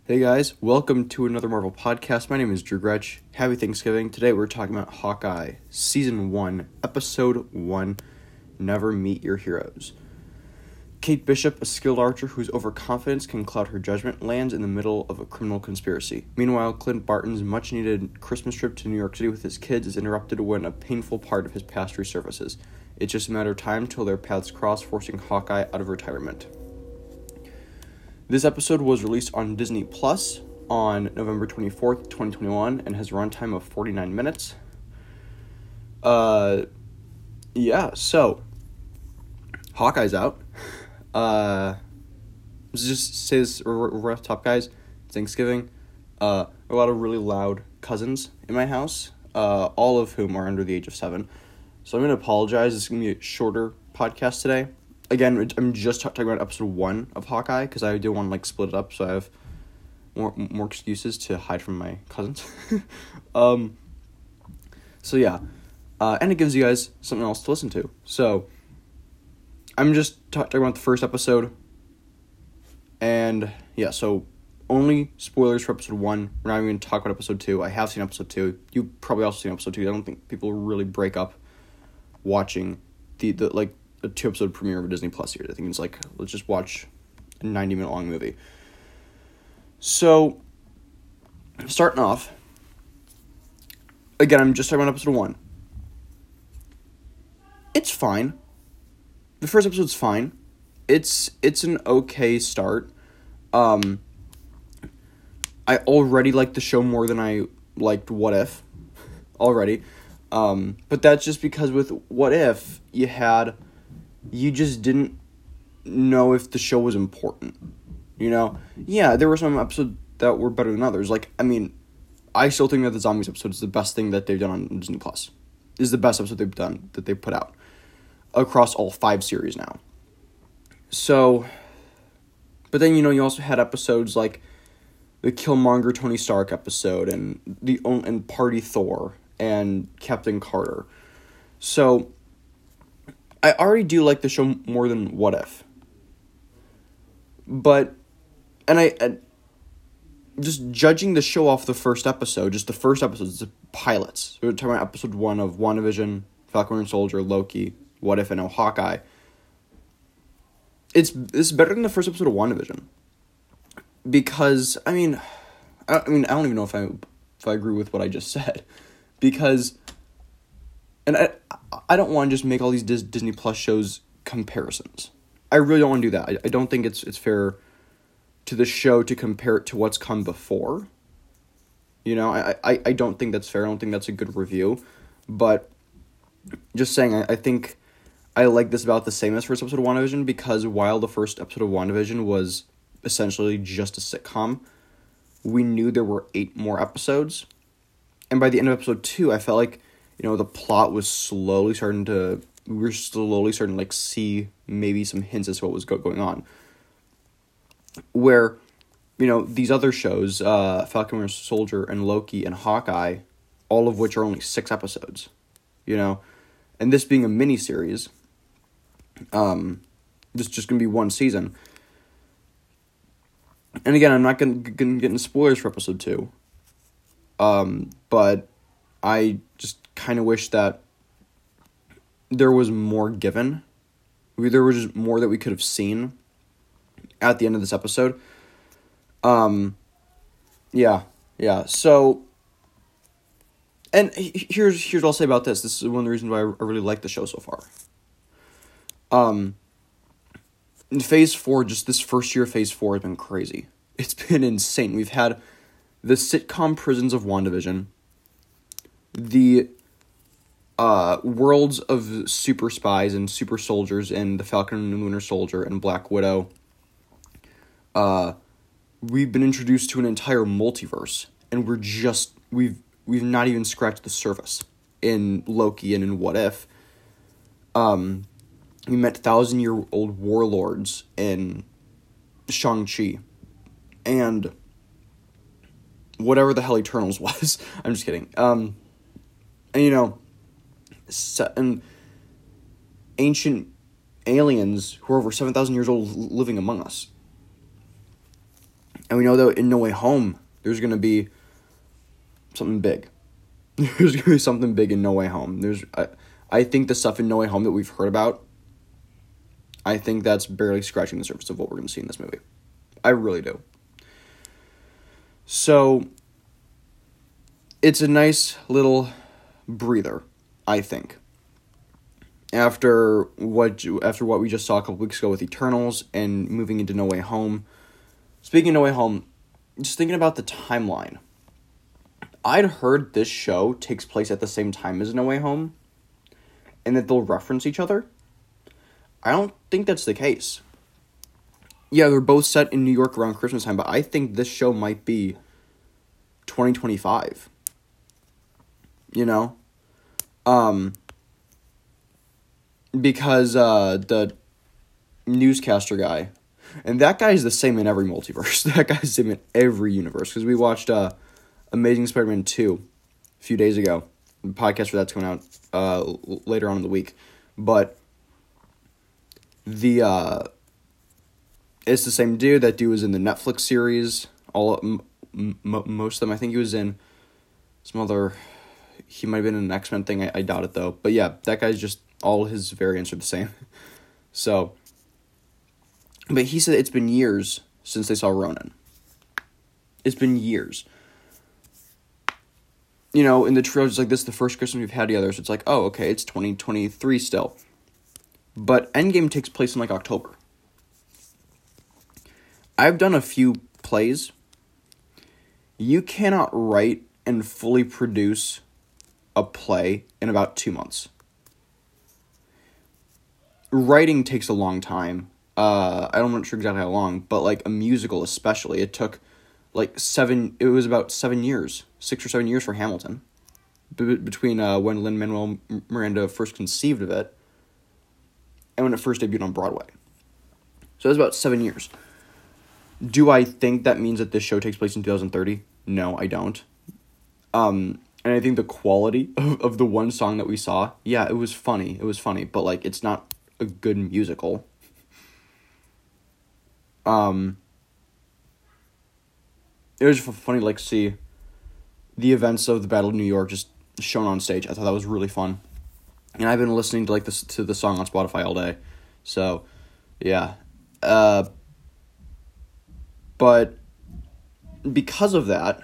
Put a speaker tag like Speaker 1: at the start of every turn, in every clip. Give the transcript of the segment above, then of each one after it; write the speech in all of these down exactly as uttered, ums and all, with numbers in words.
Speaker 1: Hey guys, welcome to another Marvel podcast. My name is Drew Gretsch. Happy Thanksgiving. Today we're talking about Hawkeye, Season one, Episode one, Never Meet Your Heroes. Kate Bishop, a skilled archer whose overconfidence can cloud her judgment, lands in the middle of a criminal conspiracy. Meanwhile, Clint Barton's much-needed Christmas trip to New York City with his kids is interrupted when a painful part of his past resurfaces. It's just a matter of time till their paths cross, forcing Hawkeye out of retirement. This episode was released on Disney Plus on November twenty-fourth, twenty twenty-one, and has a runtime of forty-nine minutes. Uh, yeah, so, Hawkeye's out. Uh, let's just say this right off the top, guys. It's Thanksgiving. Uh, a lot of really loud cousins in my house, uh, all of whom are under the age of seven. So I'm going to apologize. It's going to be a shorter podcast today. Again, I'm just talking about episode one of Hawkeye, because I do want to, like, split it up, so I have more more excuses to hide from my cousins. um, so, yeah. Uh, and it gives you guys something else to listen to. So, I'm just t- talking about the first episode. And, yeah, so, only spoilers for episode one. We're not even going to talk about episode two. I have seen episode two. You've probably also seen episode two. I don't think people really break up watching the, the like, a two-episode premiere of a Disney Plus series. I think it's like, let's just watch a ninety-minute long movie. So, starting off, again, I'm just talking about episode one. It's fine. The first episode's fine. It's it's an okay start. Um, I already like the show more than I liked What If. already. Um, but that's just because with What If, you had... you just didn't know if the show was important, you know? Yeah, there were some episodes that were better than others. Like, I mean, I still think that the Zombies episode is the best thing that they've done on Disney Plus. This is the best episode they've done, that they've put out, across all five series now. So, but then, you know, you also had episodes like the Killmonger Tony Stark episode, and the and Party Thor, and Captain Carter. So, I already do like the show more than What If. But, and I, and just judging the show off the first episode, just the first episode, it's the pilots. So we're talking about episode one of WandaVision, Falcon and Soldier, Loki, What If, and now Hawkeye. It's, it's better than the first episode of WandaVision. Because, I mean, I, I mean, I don't even know if I, if I agree with what I just said. Because... and I I don't want to just make all these Dis- Disney Plus shows comparisons. I really don't want to do that. I, I don't think it's it's fair to the show to compare it to what's come before. You know, I, I, I don't think that's fair. I don't think that's a good review. But just saying, I, I think I like this about the same as first episode of WandaVision, because while the first episode of WandaVision was essentially just a sitcom, we knew there were eight more episodes. And by the end of episode two, I felt like, you know, the plot was slowly starting to, we were slowly starting to, like, see maybe some hints as to what was go- going on. Where, you know, these other shows, uh, Falcon and Soldier and Loki and Hawkeye, all of which are only six episodes, you know, and this being a miniseries, um, this is just going to be one season. And again, I'm not going to get into spoilers for episode two, um, but I just kind of wish that there was more given. There was just more that we could have seen at the end of this episode. Um, yeah, yeah. So, and here's here's what I'll say about this. This is one of the reasons why I really like the show so far. Um, in Phase four, just this first year of Phase four has been crazy. It's been insane. We've had the sitcom prisons of WandaVision, the uh, worlds of super spies and super soldiers in the Falcon and Winter Soldier and Black Widow. Uh, we've been introduced to an entire multiverse, and we're just, we've, we've not even scratched the surface in Loki and in What If. Um, we met thousand-year-old warlords in Shang-Chi, and whatever the hell Eternals was. I'm just kidding. Um, and, you know, and ancient aliens who are over seven thousand years old living among us. And we know that in No Way Home, there's going to be something big. There's going to be something big in No Way Home. There's, I, I think the stuff in No Way Home that we've heard about, I think that's barely scratching the surface of what we're going to see in this movie. I really do. So, it's a nice little breather, I think. After what after what we just saw a couple weeks ago with Eternals and moving into No Way Home. Speaking of No Way Home, just thinking about the timeline. I'd heard this show takes place at the same time as No Way Home, and that they'll reference each other. I don't think that's the case. Yeah, they're both set in New York around Christmas time, but I think this show might be twenty twenty-five. You know? Um, because uh, the newscaster guy, and that guy is the same in every multiverse. That guy's the same in every universe. Because we watched uh, Amazing Spider-Man two a few days ago. The podcast for that's coming out uh, l- later on in the week. But the uh, it's the same dude. That dude was in the Netflix series. All m- m- Most of them. I think he was in some other... He might have been in an X-Men thing. I, I doubt it, though. But yeah, that guy's just... All his variants are the same. So... But he said it's been years since they saw Ronan. It's been years. You know, in the trilogy, it's like, this is the first Christmas we've had together, so it's like, oh, okay, it's twenty twenty-three still. But Endgame takes place in, like, October. I've done a few plays. You cannot write and fully produce a play in about two months. Writing takes a long time. Uh, I'm not sure exactly how long, but, like, a musical especially, it took, like, seven, it was about seven years, six or seven years for Hamilton, B- between uh, when Lin-Manuel Miranda first conceived of it, and when it first debuted on Broadway. So it was about seven years. Do I think that means that this show takes place in two thousand thirty? No, I don't. Um, and I think the quality of, of the one song that we saw, yeah, it was funny, it was funny, but, like, it's not a good musical. Um, it was funny, like, see the events of the Battle of New York just shown on stage. I thought that was really fun. And I've been listening to, like, this to the song on Spotify all day. So, yeah. Uh, but because of that,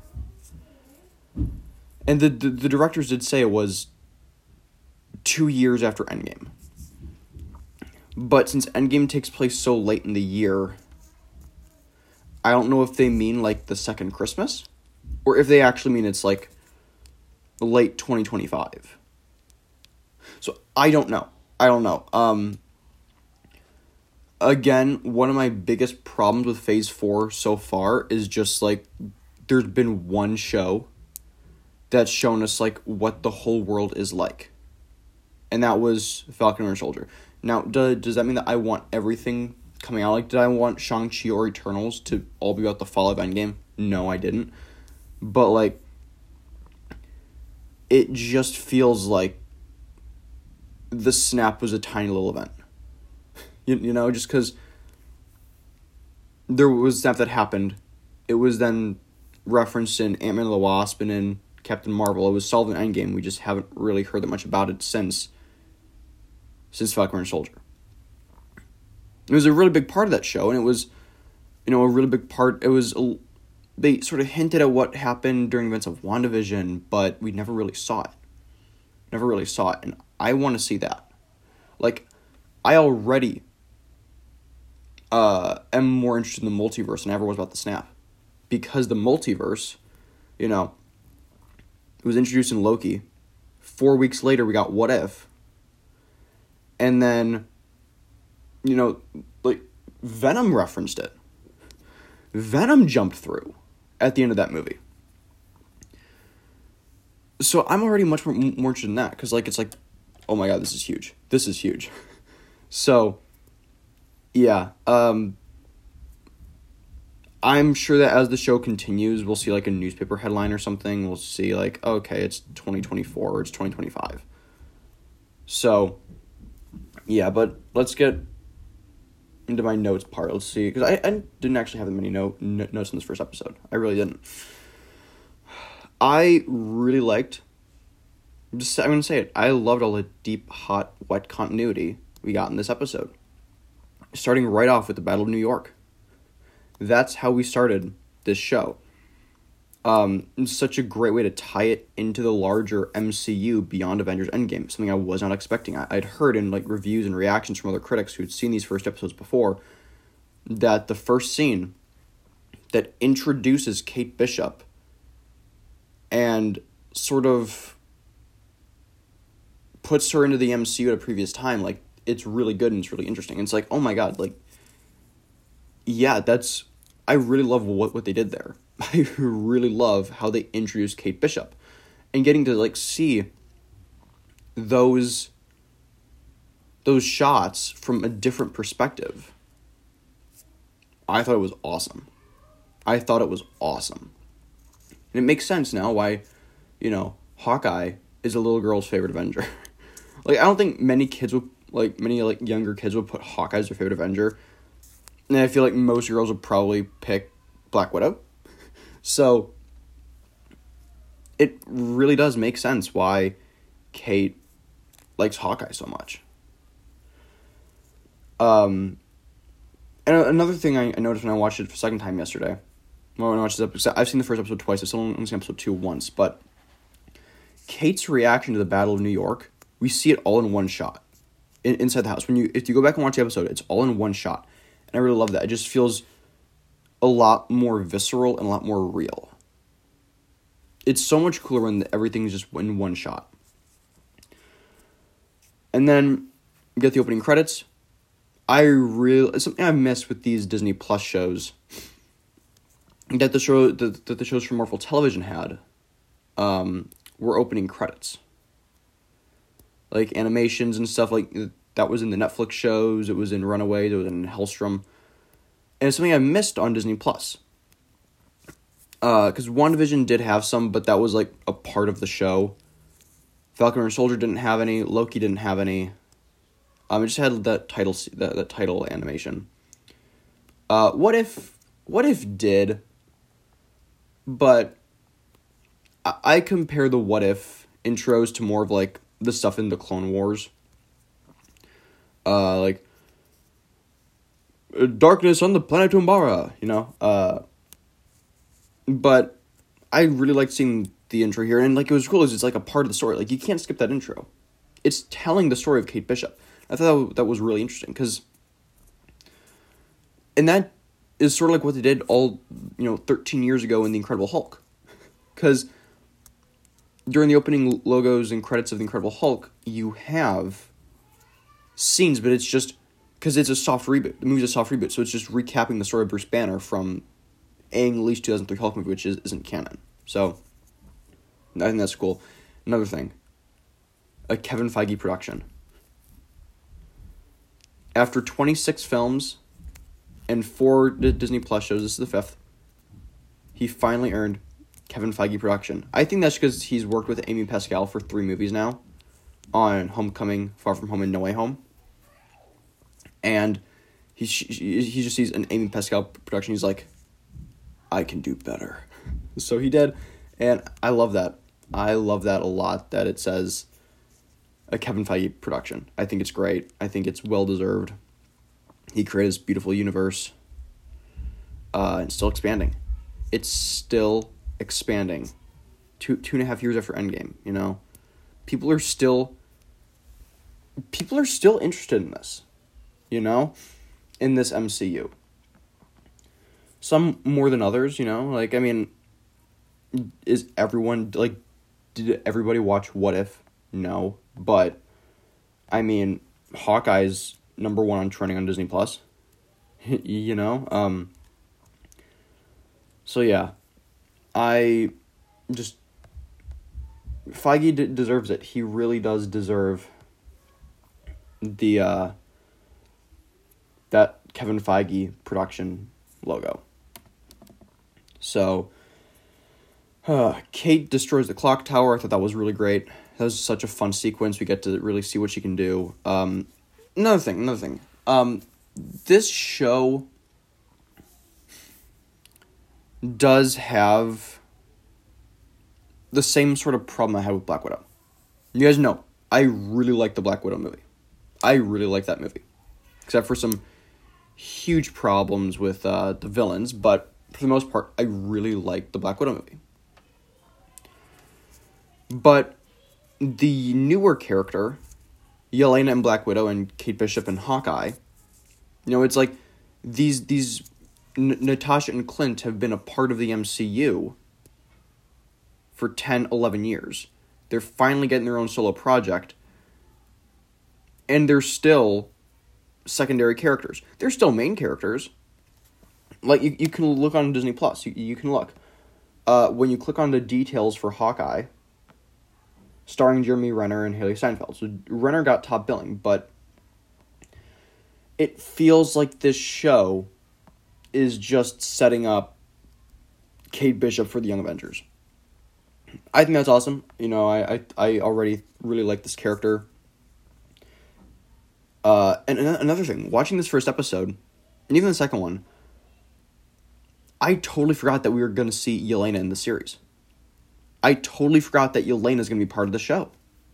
Speaker 1: and the, the, the directors did say it was two years after Endgame. But since Endgame takes place so late in the year, I don't know if they mean, like, the second Christmas, or if they actually mean it's, like, late twenty twenty-five. So, I don't know. I don't know. Um, again, one of my biggest problems with Phase four so far is just, like, there's been one show that's shown us, like, what the whole world is like. And that was Falcon and Winter Soldier. Now, do, does that mean that I want everything coming out? Like, did I want Shang-Chi or Eternals to all be about the fall of Endgame? No, I didn't. But, like, it just feels like the snap was a tiny little event. You, you know, just because there was stuff that happened. It was then referenced in Ant-Man and the Wasp and in Captain Marvel. It was solved in Endgame. We just haven't really heard that much about it since... since Falcon and Soldier. It was a really big part of that show, and it was, you know, a really big part, it was, a, they sort of hinted at what happened during events of WandaVision, but we never really saw it. Never really saw it, and I want to see that. Like, I already uh, am more interested in the multiverse than I ever was about the snap. Because the multiverse, you know, it was introduced in Loki. Four weeks later, we got What If. And then, you know, like, Venom referenced it. Venom jumped through at the end of that movie. So I'm already much more, more interested in that. Because, like, it's like, oh my god, this is huge. This is huge. So, yeah. Um, I'm sure that as the show continues, we'll see, like, a newspaper headline or something. We'll see, like, oh, okay, it's twenty twenty-four or it's twenty twenty-five. So... yeah, but let's get into my notes part. Let's see, because I, I didn't actually have that many note, n- notes in this first episode. I really didn't. I really liked, just I'm going to say it, I loved all the deep, hot, wet continuity we got in this episode. Starting right off with the Battle of New York. That's how we started this show. Um, it's such a great way to tie it into the larger M C U beyond Avengers Endgame, something I was not expecting. I, I'd heard in like reviews and reactions from other critics who'd seen these first episodes before that the first scene that introduces Kate Bishop and sort of puts her into the M C U at a previous time, like, it's really good and it's really interesting. And it's like, oh my god, like, yeah, that's, I really love what, what they did there. I really love how they introduced Kate Bishop. And getting to, like, see those, those shots from a different perspective. I thought it was awesome. I thought it was awesome. And it makes sense now why, you know, Hawkeye is a little girl's favorite Avenger. Like, I don't think many kids would, like, many, like, younger kids would put Hawkeye as their favorite Avenger. And I feel like most girls would probably pick Black Widow. So, it really does make sense why Kate likes Hawkeye so much. Um, and another thing I, I noticed when I watched it for the second time yesterday, well, when I watched this episode, I've seen the first episode twice, I've still only seen episode two once, but Kate's reaction to the Battle of New York, we see it all in one shot, in, inside the house. When you, if you go back and watch the episode, it's all in one shot, and I really love that. It just feels a lot more visceral and a lot more real. It's so much cooler when everything's just in one shot. And then you get the opening credits. I really, it's something I miss with these Disney Plus shows that the show that, that the shows from Marvel Television had um, were opening credits. Like animations and stuff like that was in the Netflix shows. It was in Runaways. It was in Hellstrom. And it's something I missed on Disney Plus. Because uh, WandaVision did have some, but that was like a part of the show. Falcon and Soldier didn't have any. Loki didn't have any. Um, it just had that title, that, that title animation. Uh, what if, what if did, but I, I compare the what if intros to more of like the stuff in the Clone Wars. Uh, like, darkness on the planet Umbara, you know, uh, but I really liked seeing the intro here, and, like, it was cool, because it's, like, a part of the story, like, you can't skip that intro. It's telling the story of Kate Bishop. I thought that, that was really interesting, because, and that is sort of like what they did all, you know, thirteen years ago in The Incredible Hulk, because during the opening logos and credits of The Incredible Hulk, you have scenes, but it's just, because it's a soft reboot. The movie's a soft reboot, so it's just recapping the story of Bruce Banner from Ang Lee's two thousand three Hulk movie, which is, isn't canon. So, I think that's cool. Another thing. A Kevin Feige production. After twenty-six films and four D- Disney Plus shows, this is the fifth, he finally earned Kevin Feige production. I think that's because he's worked with Amy Pascal for three movies now, on Homecoming, Far From Home, and No Way Home. And he he just sees an Amy Pascal production. He's like, I can do better. So he did, and I love that. I love that a lot, that it says a Kevin Feige production. I think it's great. I think it's well-deserved. He created this beautiful universe, uh, and still expanding. It's still expanding. Two, two and a half years after Endgame, you know? People are still... People are still interested in this. You know, in this M C U. Some more than others, you know, like, I mean, is everyone, like, did everybody watch What If? No, but, I mean, Hawkeye's number one on trending on Disney Plus, you know, um, so yeah, I just, Feige d- deserves it. He really does deserve the, uh, that Kevin Feige production logo. So, uh, Kate destroys the clock tower. I thought that was really great. That was such a fun sequence. We get to really see what she can do. Um, another thing, another thing. Um, this show does have the same sort of problem I had with Black Widow. You guys know, I really like the Black Widow movie. I really like that movie. Except for some huge problems with uh, the villains, but for the most part, I really like the Black Widow movie. But the newer character, Yelena in Black Widow and Kate Bishop in Hawkeye, you know, it's like these these N- Natasha and Clint have been a part of the M C U for ten, eleven years. They're finally getting their own solo project, and they're still secondary characters. They're still main characters. Like, you, you can look on Disney Plus. You, you can look. Uh, when you click on the details for Hawkeye, starring Jeremy Renner and Haley Steinfeld. So Renner got top billing, but it feels like this show is just setting up Kate Bishop for the Young Avengers. I think that's awesome. You know, I I, I already really like this character. Uh, and another thing, watching this first episode, and even the second one, I totally forgot that we were going to see Yelena in the series. I totally forgot that Yelena is going to be part of the show.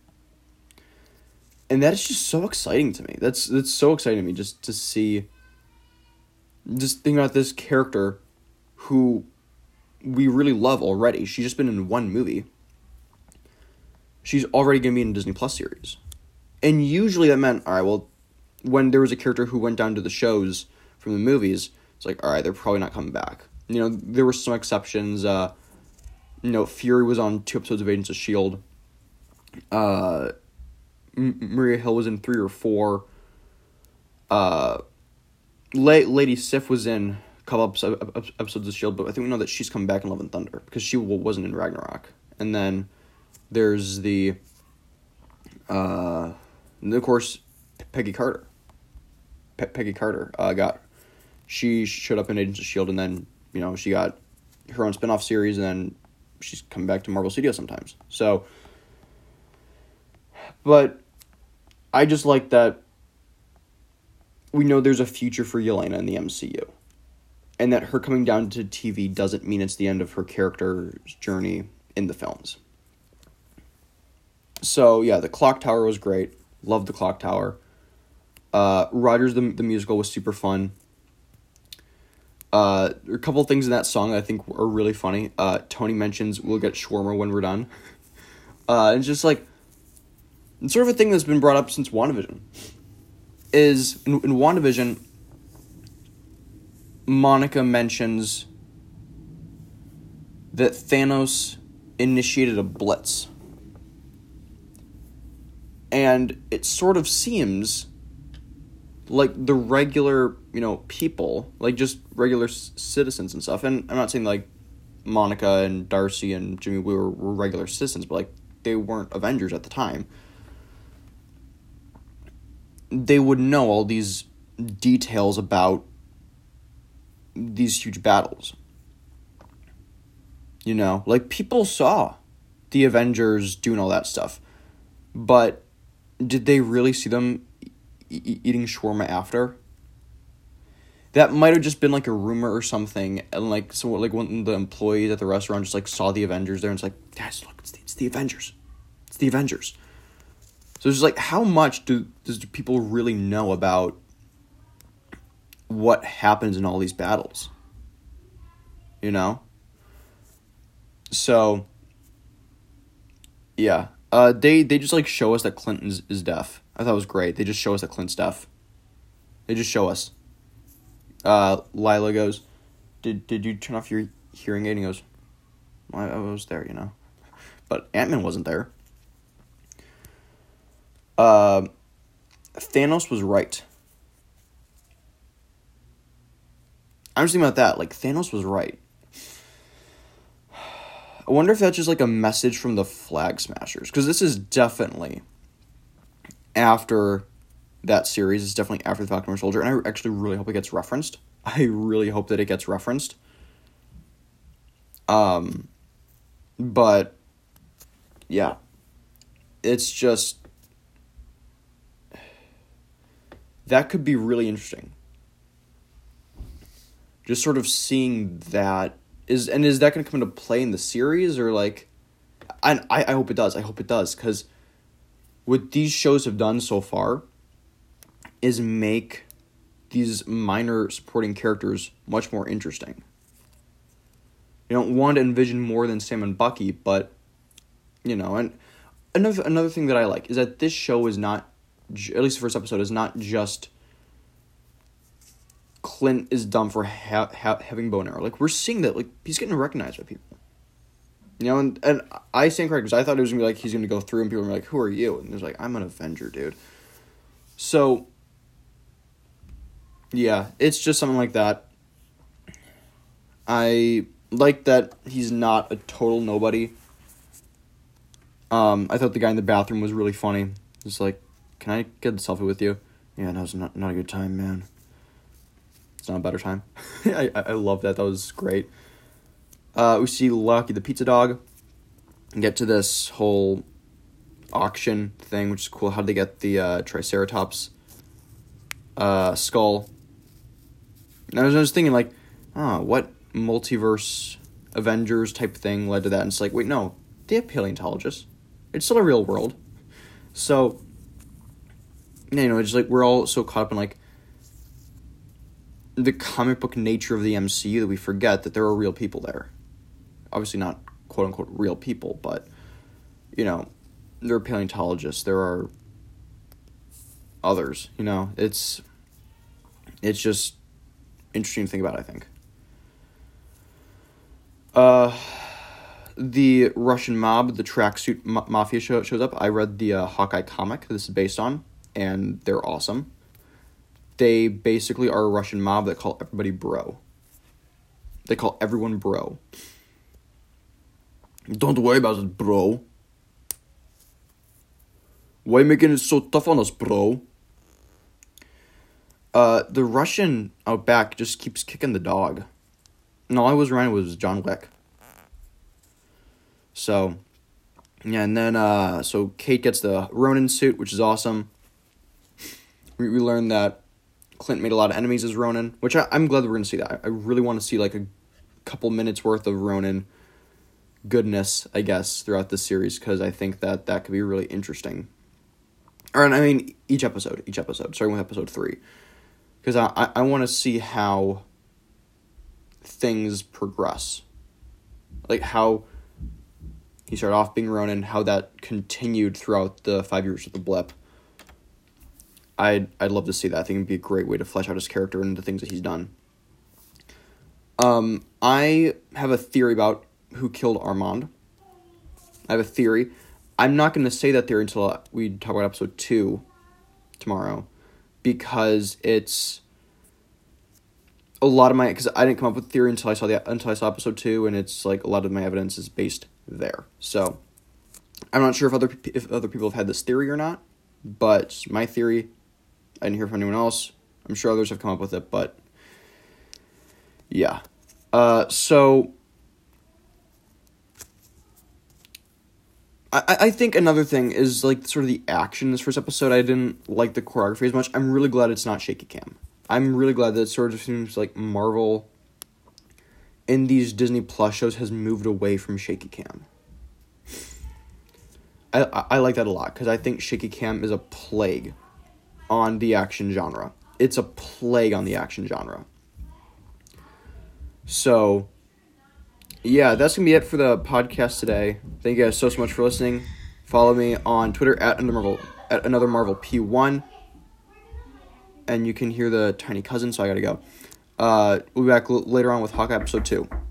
Speaker 1: And that is just so exciting to me. That's that's so exciting to me just to see, just think about this character who we really love already. She's just been in one movie. She's already going to be in a Disney Plus series. And usually that meant, all right, well, when there was a character who went down to the shows from the movies, it's like, all right, they're probably not coming back. You know, there were some exceptions. Uh, you know, Fury was on two episodes of Agents of S H I E L D. Uh, M- Maria Hill was in three or four. Uh, La- Lady Sif was in a couple episodes of S H I E L D, but I think we know that she's coming back in Love and Thunder because she w- wasn't in Ragnarok. And then there's the, uh, and of course, Peggy Carter. Pe- Peggy Carter uh, got, she showed up in Agents of S H I E L D, and then, you know, she got her own spinoff series, and then she's coming back to Marvel Studios sometimes. So, but I just like that we know there's a future for Yelena in the M C U. And that her coming down to T V doesn't mean it's the end of her character's journey in the films. So, yeah, the Clock Tower was great. Loved the Clock Tower. Uh, Rogers the the musical was super fun. Uh, there are a couple of things in that song that I think are really funny. Uh, Tony mentions we'll get shawarma when we're done. Uh, it's just like, it's sort of a thing that's been brought up since WandaVision. Is, in, in WandaVision, Monica mentions that Thanos initiated a blitz. And it sort of seems like the regular, you know, people, like just regular c- citizens and stuff. And I'm not saying like Monica and Darcy and Jimmy Woo were, were regular citizens, but like they weren't Avengers at the time. They would know all these details about these huge battles. You know, like people saw the Avengers doing all that stuff, but did they really see them e- eating shawarma after? That might have just been like a rumor or something, and like so like when the employees at the restaurant just like saw the Avengers there, and it's like, guys, look, it's the, it's the Avengers, it's the Avengers. So it's just like, how much do does do people really know about what happens in all these battles? You know? So, yeah. Uh, they, they just, like, show us that Clinton is, is deaf. I thought it was great. They just show us that Clint's deaf. They just show us. Uh, Lila goes, did did you turn off your hearing aid? And he goes, well, I was there, you know. But Ant-Man wasn't there. Uh, Thanos was right. I'm just thinking about that. Like, Thanos was right. I wonder if that's just like a message from the Flag Smashers. Because this is definitely after that series. It's definitely after the Falcon Winter Soldier. And I actually really hope it gets referenced. I really hope that it gets referenced. Um, but, yeah. It's just... that could be really interesting. just sort of seeing that is and is that going to come into play in the series or like, I I, I hope it does. I hope it does because what these shows have done so far is make these minor supporting characters much more interesting. You don't want to envision more than Sam and Bucky, but you know, and another another thing that I like is that this show is not, at least the first episode, is not just Clint is dumb for ha- ha- having bow and arrow. Like, we're seeing that, like, he's getting recognized by people. You know, and, and I stand corrected, because I thought it was going to be like, he's going to go through and people were like, who are you? And there's like, I'm an Avenger, dude. So, yeah, it's just something like that. I like that he's not a total nobody. Um, I thought the guy in the bathroom was really funny. Just like, can I get a selfie with you? Yeah, no, it's not, not a good time, man. It's not a better time. I, I love that. That was great. Uh, we see Lucky the pizza dog and get to this whole auction thing, which is cool. How did they get the uh, Triceratops uh, skull? And I was just thinking, like, oh, what multiverse Avengers type thing led to that? And it's like, wait, no, they have paleontologists. It's still a real world. So, you know, it's like we're all so caught up in, like, the comic book nature of the M C U that we forget that there are real people there. Obviously not quote-unquote real people, but, you know, there are paleontologists, there are others, you know. It's, it's just interesting to think about, I think. Uh, the Russian mob, the tracksuit ma- mafia show, shows up. I read the uh, Hawkeye comic this is based on, and they're awesome. They basically are a Russian mob that call everybody bro. They call everyone bro. Don't worry about it, bro. Why making it so tough on us, bro? Uh, the Russian out back just keeps kicking the dog. And all I was running was John Wick. So, yeah, and then, uh, so Kate gets the Ronin suit, which is awesome. We, we learned that Clint made a lot of enemies as Ronin, which I, I'm glad that we're going to see that. I, I really want to see, like, a couple minutes worth of Ronin goodness, I guess, throughout the series, because I think that that could be really interesting. Or, I mean, each episode, each episode, starting with episode three. Because I, I, I want to see how things progress. Like, how he started off being Ronin, how that continued throughout the five years of the blip. I'd, I'd love to see that. I think it'd be a great way to flesh out his character and the things that he's done. Um, I have a theory about who killed Armand. I have a theory. I'm not going to say that theory until we talk about episode two tomorrow, because it's a lot of my, because I didn't come up with theory until I saw the until I saw episode two, and it's like a lot of my evidence is based there. So I'm not sure if other if other people have had this theory or not, but my theory. I didn't hear from anyone else. I'm sure others have come up with it, but yeah. Uh, so I, I think another thing is like sort of the action in this first episode. I didn't like the choreography as much. I'm really glad it's not shaky cam. I'm really glad that it sort of seems like Marvel in these Disney Plus shows has moved away from shaky cam. I, I, I like that a lot because I think shaky cam is a plague on the action genre. It's a plague on the action genre. So, yeah, that's going to be it for the podcast today. Thank you guys so, so much for listening. Follow me on Twitter at another Marvel, at another Marvel P one. And you can hear the tiny cousin, so I got to go. Uh, we'll be back l- later on with Hawkeye episode two.